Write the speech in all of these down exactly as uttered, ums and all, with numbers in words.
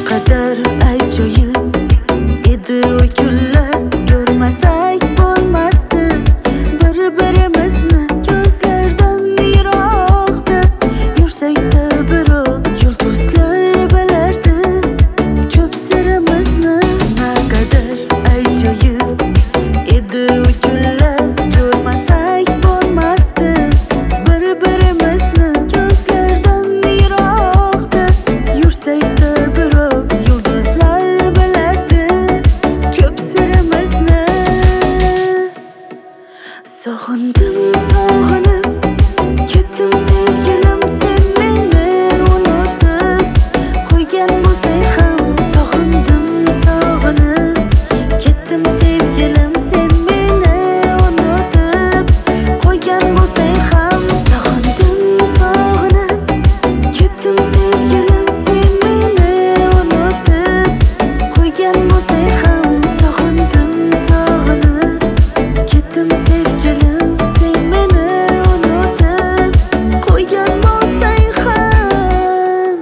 Naqadar ajoyib edi o kunlar, ko'rmasak bo'lmasdi bir-birimizni ko'zlardan yiroqda. Yursakda birov yulduzlar bilardi ko'p sirimizni. Naqadar ajoyib edi o kunlar, ko'rmasak bo'lmasdi bir-birimizni ko'zlardan yiroqda. Yursakda birov yulduzlar bilardi ko'p sirimizni. Sog'indim, sog'inib ketdim sevgilim, sen meni unutib qo'ygan bo'lsang ham. Sog'indim, sog'inib ketdim sevgilim, sen meni unutib qo'ygan bo'lsang ham. Sog'indim, sog'inib ketdim sevgilim, sen meni unutib qo'ygan bo'lsang ham. Sog'indim, sog'inib ketdim sevgilim, sen meni unutib qo'ygan bo'lsang ham.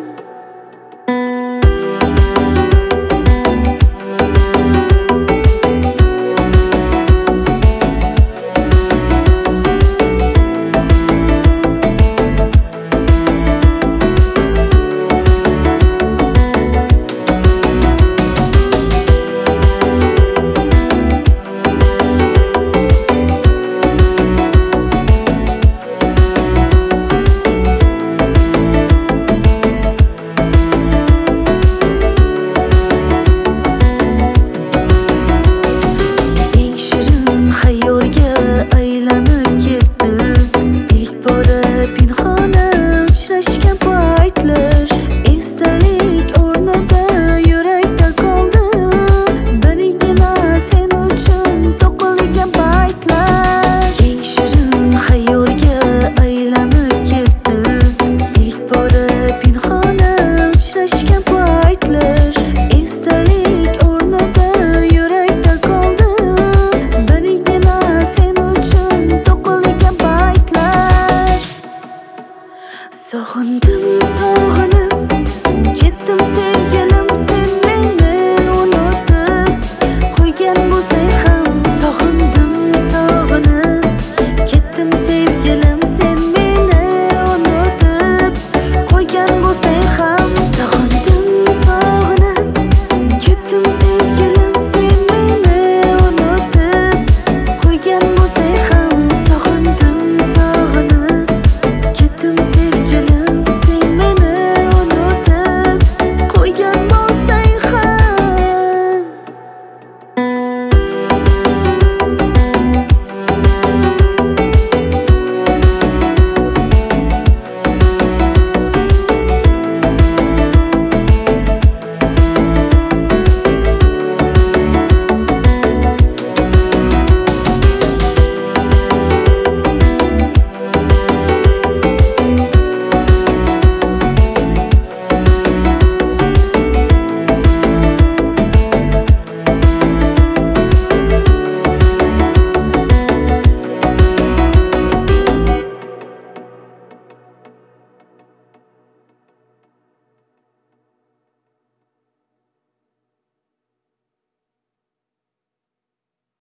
Eng shirin xayolga aylanib ketdi ilk bora pinhona uchrashgan paytlar. Esdalik o'rnida yurakda qoldi birgina sen uchun to'qilgan paytlar. Eng shirin xayolga aylanib ketdi ilk bora pinhona uchrashgan paytlar. Esdalik o'rnida yurakda qoldi birgina sen uchun to'qilgan paytlar. Sog'indim, sog'inib ketdim sevgilim.